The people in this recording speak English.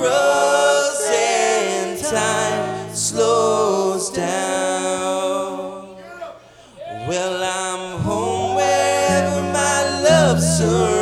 grows and time slows down. Well, I'm home wherever my love surrounds.